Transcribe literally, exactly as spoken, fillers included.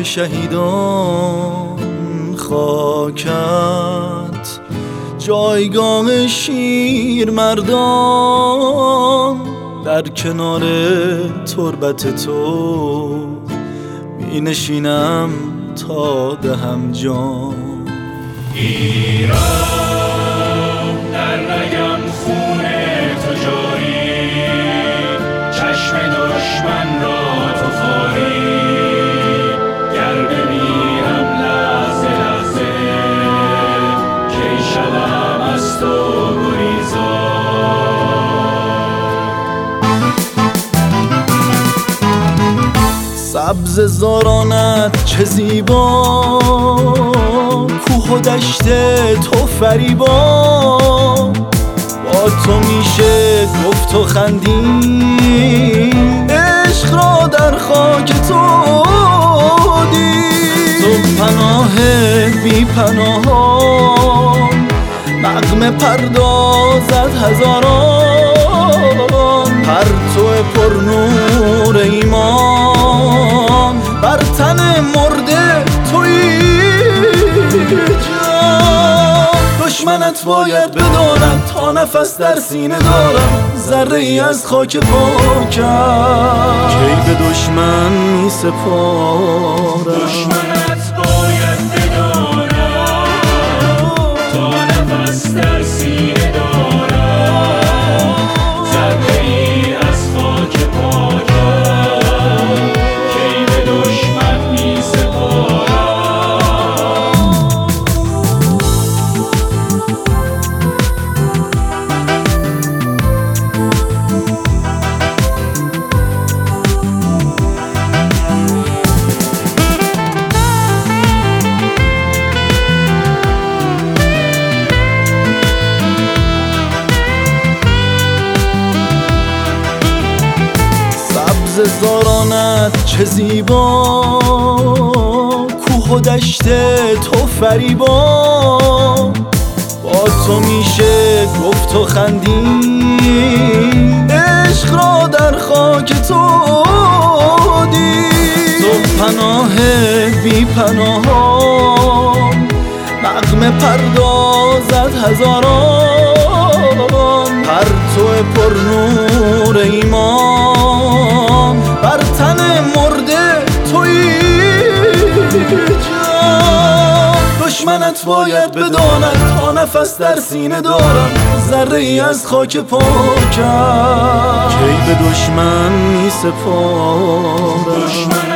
شهیدان خاکت، جایگاه شیر مردان در کنار تربت تو می نشینم تا دهم جان. ایران در رگم خون تو جاری، چشم دشمن را تو خاری، گر بمیرم لحظه لحظه کی شوم از تو گریزان. سبز زارانت چه زیبا، کوه و دشت تو فریبا، با تو میشه گفت و خندید، عشق را در خاک تو دید. تو پناه بی پناهان، نغمه پردازد هزاران، پرتو پر نور ایمان بر تن مرده تویی جان. دشمنت باید بداند تا نفس در سینه دارم، ذره ای از خاک پاکم کی به دشمن می سپارم. دشمنت باید بداند تا نفس در سینه دارم، ذره ای از خاک پاکم کی به دشمن می سپارم. زارانت چه زیبا، کوه و دشت تو فریبا، با تو میشه گفت و خندید، عشق را در خاک تو دید. تو پناه بی پناهان، نغمه پردازد هزاران، پرتو پر نور ایمان بر تن مرده تویی جان. دشمنت باید بداند تا نفس در سینه دارم، ذره ای از خاک پاکم کی به دشمن می سپارم.